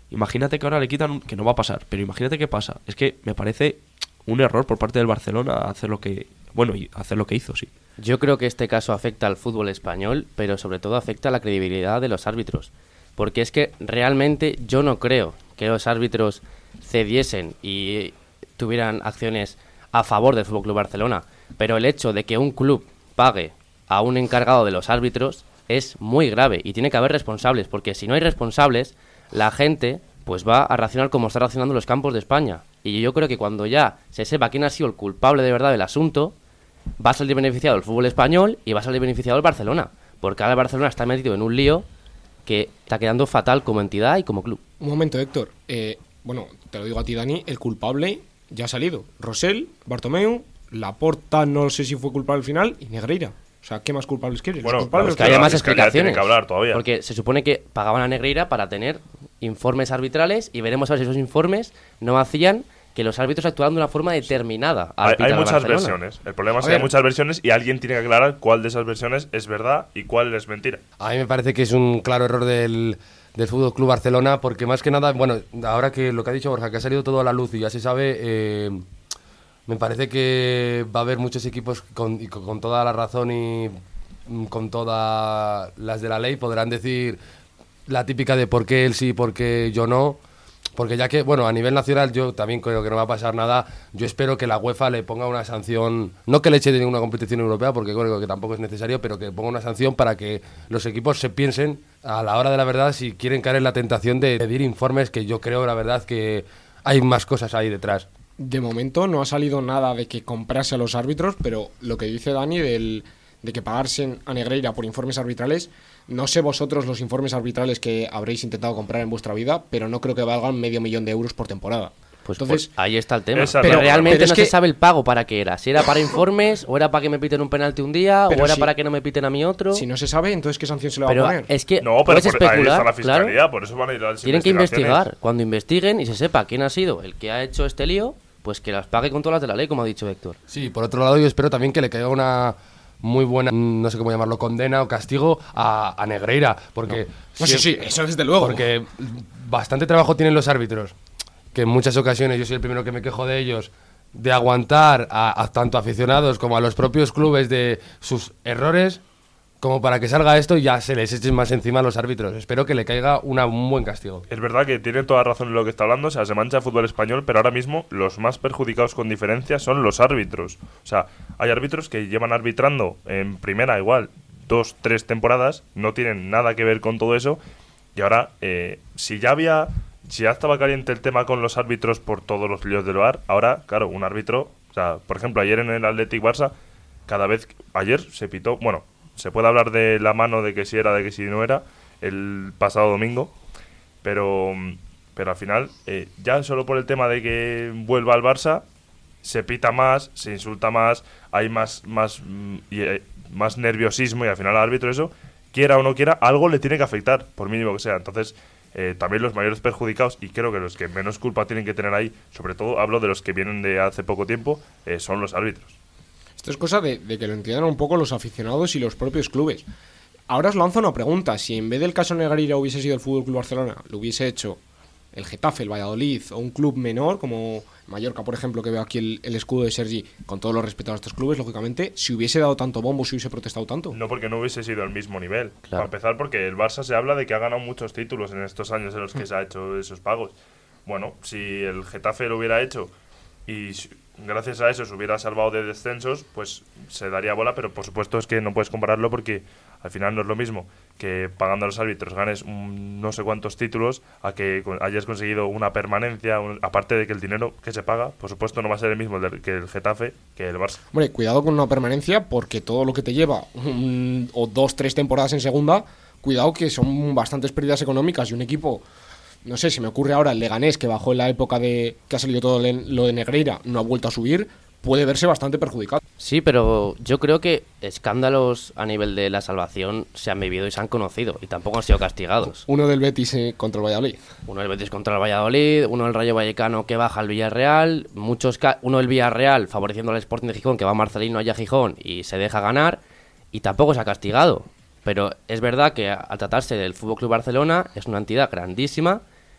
Imagínate que ahora le quitan, un- que no va a pasar, pero imagínate qué pasa. Es que me parece un error por parte del Barcelona hacer lo que, bueno, y hacer lo que hizo, sí. Yo creo que este caso afecta al fútbol español, pero sobre todo afecta a la credibilidad de los árbitros. Porque es que realmente yo no creo que los árbitros cediesen y tuvieran acciones a favor del F C Barcelona. Pero el hecho de que un club pague a un encargado de los árbitros es muy grave y tiene que haber responsables, porque si no hay responsables, la gente pues va a reaccionar como está reaccionando en los campos de España. Y yo creo que cuando ya se sepa quién ha sido el culpable de verdad del asunto, va a salir beneficiado el fútbol español y va a salir beneficiado el Barcelona, porque ahora el Barcelona está metido en un lío que está quedando fatal como entidad y como club. Un momento, Héctor. Eh, bueno, te lo digo a ti, Dani, el culpable ya ha salido. Rosell, Bartomeu, Laporta no sé si fue culpable al final, y Negreira. O sea, ¿qué más culpables quieres? Bueno, Los culpables los Que haya la más Fiscalía explicaciones. tiene que hablar todavía. Porque se supone que pagaban a Negreira para tener informes arbitrales y veremos a ver si esos informes no hacían que los árbitros actuaran de una forma determinada. al Hay, pitar hay al muchas Barcelona. versiones. El problema es A que hay ver. muchas versiones y alguien tiene que aclarar cuál de esas versiones es verdad y cuál es mentira. A mí me parece que es un claro error del, del Fútbol Club Barcelona, porque más que nada, bueno, ahora que lo que ha dicho Borja, que ha salido todo a la luz y ya se sabe, eh, me parece que va a haber muchos equipos con, y con, con toda la razón y mm, con todas las de la ley podrán decir la típica de por qué él sí, por qué yo no. Porque ya que, bueno, a nivel nacional yo también creo que no va a pasar nada. Yo espero que la UEFA le ponga una sanción, no que le eche de ninguna competición europea, porque creo que tampoco es necesario, pero que ponga una sanción para que los equipos se piensen a la hora de la verdad si quieren caer en la tentación de pedir informes, que yo creo, la verdad, que hay más cosas ahí detrás. De momento no ha salido nada de que comprase a los árbitros, pero lo que dice Dani del, de que pagarse a Negreira por informes arbitrales, no sé vosotros los informes arbitrales que habréis intentado comprar en vuestra vida, pero no creo que valgan medio millón de euros por temporada. Pues, Entonces, pues ahí está el tema. Esa Pero no, realmente pero es no que- se sabe el pago para qué era. Si era para informes, o era para que me piten un penalti un día, Pero o era si- para que no me piten a mí otro. si no se sabe, entonces ¿qué sanción se le va Pero a poner? es que No, pero puedes por, ahí está especular, la Fiscalía, claro. por eso van a ir a las Tienen que investigaciones. investigar. Cuando investiguen y se sepa quién ha sido el que ha hecho este lío, pues que las pague con todas las de la ley, como ha dicho Héctor. Sí, por otro lado yo espero también que le caiga una muy buena, no sé cómo llamarlo, condena o castigo a, a Negreira, porque... No, sí, sí, eso desde luego. Porque bastante trabajo tienen los árbitros, que en muchas ocasiones, yo soy el primero que me quejo de ellos, de aguantar a, a tanto aficionados como a los propios clubes de sus errores, como para que salga esto y ya se les echen más encima a los árbitros. Espero que le caiga una, un buen castigo. Es verdad que tiene toda razón en lo que está hablando, o sea, se mancha el fútbol español, pero ahora mismo los más perjudicados con diferencia son los árbitros. O sea, hay árbitros que llevan arbitrando en primera igual dos, tres temporadas, no tienen nada que ver con todo eso, y ahora, eh, si ya había, si ya estaba caliente el tema con los árbitros por todos los líos del V A R, ahora, claro, un árbitro, o sea, por ejemplo, ayer en el Athletic Barça, cada vez, ayer se pitó, bueno, se puede hablar de la mano, de que si era, de que si no era, el pasado domingo, pero, pero al final, eh, ya solo por el tema de que vuelva al Barça, se pita más, se insulta más, hay más, más, mm, y, eh, más nerviosismo y al final al árbitro eso, quiera o no quiera, algo le tiene que afectar, por mínimo que sea. Entonces, eh, también los mayores perjudicados, y creo que los que menos culpa tienen que tener ahí, sobre todo hablo de los que vienen de hace poco tiempo, eh, son los árbitros. Esto es cosa de, de que lo entiendan un poco los aficionados y los propios clubes. Ahora os lanzo una pregunta. Si en vez del caso Negreira hubiese sido el Fútbol Club Barcelona, lo hubiese hecho el Getafe, el Valladolid o un club menor como Mallorca, por ejemplo, que veo aquí el, el escudo de Sergi, con todos los respetos a estos clubes, lógicamente, si hubiese dado tanto bombo, si hubiese protestado tanto. No porque no hubiese sido el mismo nivel. Claro. Para empezar, porque el Barça se habla de que ha ganado muchos títulos en estos años en los que se ha hecho esos pagos. Bueno, si el Getafe lo hubiera hecho y s- gracias a eso se hubiera salvado de descensos, pues se daría bola, pero por supuesto es que no puedes compararlo porque al final no es lo mismo que pagando a los árbitros ganes un no sé cuántos títulos a que con- hayas conseguido una permanencia, un- aparte de que el dinero que se paga, por supuesto no va a ser el mismo del- que el Getafe, que el Barça. Hombre, cuidado con una permanencia, porque todo lo que te lleva un- o dos, tres temporadas en segunda, cuidado que son bastantes pérdidas económicas y un equipo, no sé, se me ocurre ahora el Leganés, que bajó en la época de que ha salido todo le- lo de Negreira, no ha vuelto a subir, puede verse bastante perjudicado. Sí, pero yo creo que escándalos a nivel de la salvación se han vivido y se han conocido y tampoco han sido castigados. Uno del Betis eh, contra el Valladolid. Uno del Betis contra el Valladolid, uno del Rayo Vallecano que baja al Villarreal, muchos ca- uno del Villarreal favoreciendo al Sporting de Gijón que va Marcelino allá a Gijón y se deja ganar y tampoco se ha castigado. Pero es verdad que al tratarse del F C Barcelona es una entidad grandísima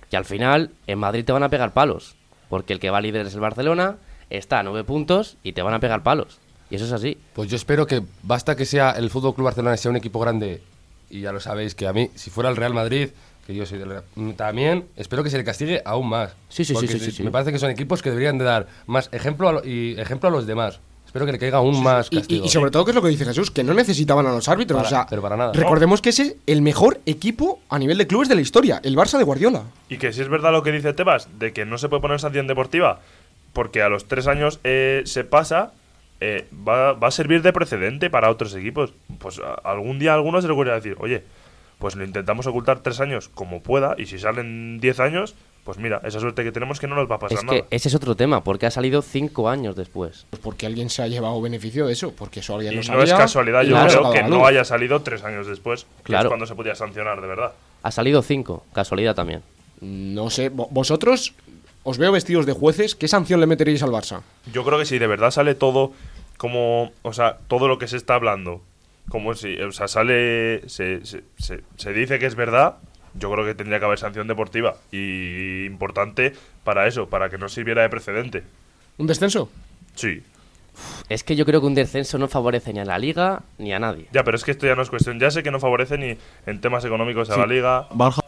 Y al final, en Madrid te van a pegar palos. Porque el que va líder es el Barcelona, está a nueve puntos y te van a pegar palos. Y eso es así. Pues yo espero que basta que sea el Fútbol Club Barcelona sea un equipo grande, y ya lo sabéis que a mí, si fuera el Real Madrid, que yo soy del Real, también espero que se le castigue aún más. Sí, sí, sí, sí, sí, sí. Me parece que son equipos que deberían de dar más ejemplo a lo- y ejemplo a los demás. Espero que le caiga aún más Y, castigo. y- y sobre todo, que es lo que dice Jesús, que no necesitaban a los árbitros. Para- o sea, pero para nada. recordemos que ese es el mejor equipo a nivel de clubes de la historia, el Barça de Guardiola. Y que si es verdad lo que dice Tebas, de que no se puede poner sanción deportiva, porque a los tres años eh, se pasa, eh, va, va a servir de precedente para otros equipos. Pues a- algún día a alguno se le ocurrirá decir, oye, pues lo intentamos ocultar tres años como pueda, y si salen diez años, pues mira, esa suerte que tenemos que no nos va a pasar Es nada. que ese es otro tema, porque ha salido cinco años después. Pues porque alguien se ha llevado beneficio de eso, porque eso alguien Y lo no sabía. es casualidad, y yo lo ha creo sacado que a la no luz. haya salido tres años después, que Claro. es cuando se podía sancionar, de verdad. Ha salido cinco, casualidad también. No sé, vo- vosotros os veo vestidos de jueces, ¿qué sanción le meteríais al Barça? Yo creo que si de verdad sale todo como, o sea, todo lo que se está hablando, como si, o sea, sale, se, se, se, se dice que es verdad, yo creo que tendría que haber sanción deportiva y importante para eso, para que no sirviera de precedente. ¿Un descenso? Sí, Es que yo creo que un descenso no favorece ni a la Liga ni a nadie. ya, pero es que esto ya no es cuestión, ya sé que no favorece ni en temas económicos a Sí. la liga. Baja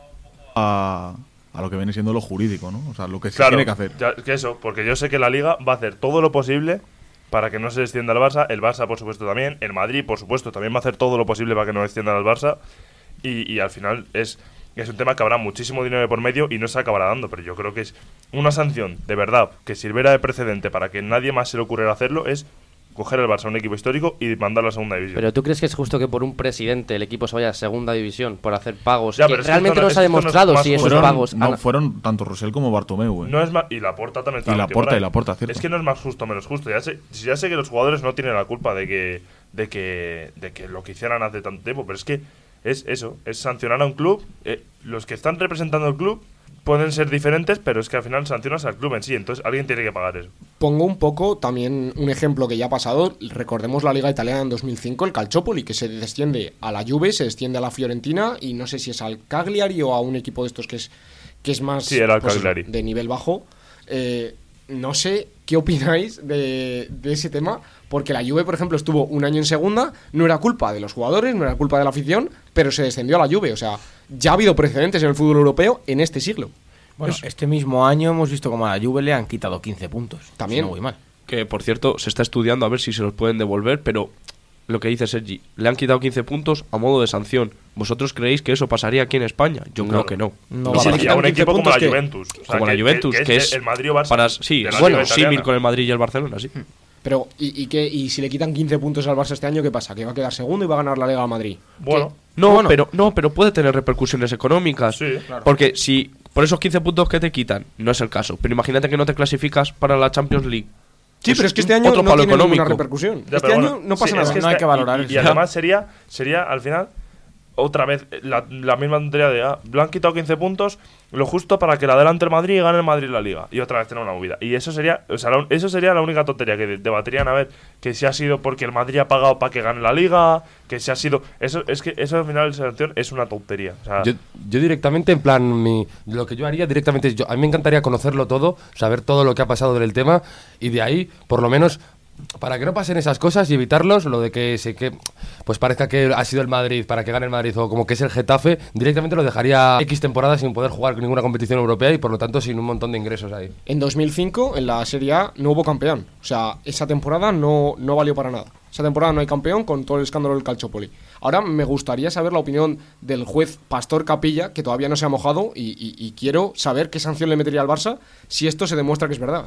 a, a lo que viene siendo lo jurídico, ¿no? O sea, lo que se Claro, tiene que hacer. ya, que eso, porque yo sé que la liga va a hacer todo lo posible para que no se descienda el Barça, el Barça por supuesto también, el Madrid por supuesto también va a hacer todo lo posible para que no descienda el Barça, y, y al final es, es un tema que habrá muchísimo dinero de por medio y no se acabará dando, pero yo creo que es una sanción de verdad que sirviera de precedente para que nadie más se le ocurriera hacerlo, es coger el Barça a un equipo histórico y mandarlo a segunda división. Pero ¿tú crees que es justo que por un presidente el equipo se vaya a segunda división por hacer pagos? Ya, que pero es que realmente esto no- no se ha esto no es demostrado más si esos justo. Fueron, pagos... no, han- fueron tanto Rosell como Bartomeu, ¿eh? No es más, y Laporta también está Y metido Laporta, por ahí. y Laporta, cierto. Es que no es más justo o menos justo. Ya sé, ya sé que los jugadores no tienen la culpa de que, de que, de que lo que hicieran hace tanto tiempo, pero es que es eso, es sancionar a un club. Eh, los que están representando el club pueden ser diferentes, pero es que al final sancionas al club en sí, entonces alguien tiene que pagar eso. Pongo un poco también un ejemplo que ya ha pasado. Recordemos la Liga Italiana en dos mil cinco, el Calciopoli, que se desciende a la Juve, se desciende a la Fiorentina y no sé si es al Cagliari o a un equipo de estos que es, que es más Sí, era el pues, Cagliari. de nivel bajo. Eh, no sé qué opináis de, de ese tema, porque la Juve, por ejemplo, estuvo un año en segunda, no era culpa de los jugadores, no era culpa de la afición, pero se descendió a la Juve. O sea, ya ha habido precedentes en el fútbol europeo en este siglo. Bueno, este mismo año hemos visto como a la Juve le han quitado quince puntos. También. Si no voy mal. Que, por cierto, se está estudiando a ver si se los pueden devolver, pero lo que dice Sergi, le han quitado quince puntos a modo de sanción. ¿Vosotros creéis que eso pasaría aquí en España? Yo creo que no. No ¿Y va si a le Y quitan a un quince equipo como puntos, la qué? Juventus. O sea, Como la que- Juventus, que, es el Madrid o Barça. para, sí, de es la bueno, Liga italiana. símil con el Madrid y el Barcelona, sí. Pero, ¿y, y, qué, ¿y si le quitan quince puntos al Barça este año, qué pasa? ¿Que va a quedar segundo y va a ganar la Liga al Madrid? Bueno, No, Bueno. pero no, pero puede tener repercusiones económicas. Sí, claro. Porque si por esos quince puntos que te quitan, no es el caso. Pero imagínate que no te clasificas para la Champions League. Sí, pero es que este año otro no palo tiene ninguna económico. repercusión. Ya, este pero año bueno, no pasa sí, nada. es que No hay está- que valorar y, eso. y además sería, sería al final otra vez la, la misma tontería de ah, le han quitado quince puntos, lo justo para que la adelante el Madrid y gane el Madrid la Liga. Y otra vez tener una movida. Y eso sería, o sea, la, eso sería la única tontería que de- debatían a ver que si ha sido porque el Madrid ha pagado para que gane la Liga, que si ha sido. Eso es que eso al final de sanción es una tontería. O sea, Yo, yo directamente, en plan, mi, lo que yo haría directamente es, yo, a mí me encantaría conocerlo todo, saber todo lo que ha pasado del tema y de ahí, por lo menos, para que no pasen esas cosas y evitarlos, lo de que se que pues parezca que ha sido el Madrid para que gane el Madrid o como que es el Getafe, directamente lo dejaría X temporadas sin poder jugar ninguna competición europea y por lo tanto sin un montón de ingresos ahí. En dos mil cinco, en la Serie A, no hubo campeón. O sea, esa temporada no, no valió para nada. Esa temporada no hay campeón con todo el escándalo del Calciopoli. Ahora me gustaría saber la opinión del juez Pastor Capilla, que todavía no se ha mojado, y, y- y quiero saber qué sanción le metería al Barça si esto se demuestra que es verdad.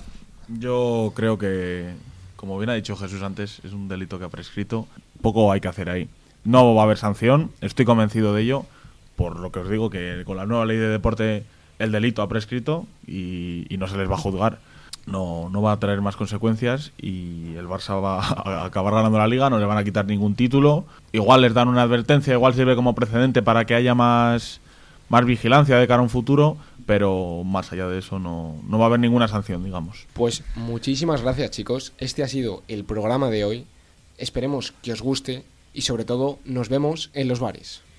Yo creo que, como bien ha dicho Jesús antes, es un delito que ha prescrito. Poco hay que hacer ahí. No va a haber sanción, estoy convencido de ello, por lo que os digo, que con la nueva ley de deporte el delito ha prescrito y, y no se les va a juzgar. No, no va a traer más consecuencias y el Barça va a acabar ganando la Liga, no le van a quitar ningún título. Igual les dan una advertencia, igual sirve como precedente para que haya más, más vigilancia de cara a un futuro, pero más allá de eso no, no va a haber ninguna sanción, digamos. Pues muchísimas gracias, chicos. Este ha sido el programa de hoy. Esperemos que os guste y sobre todo nos vemos en los bares.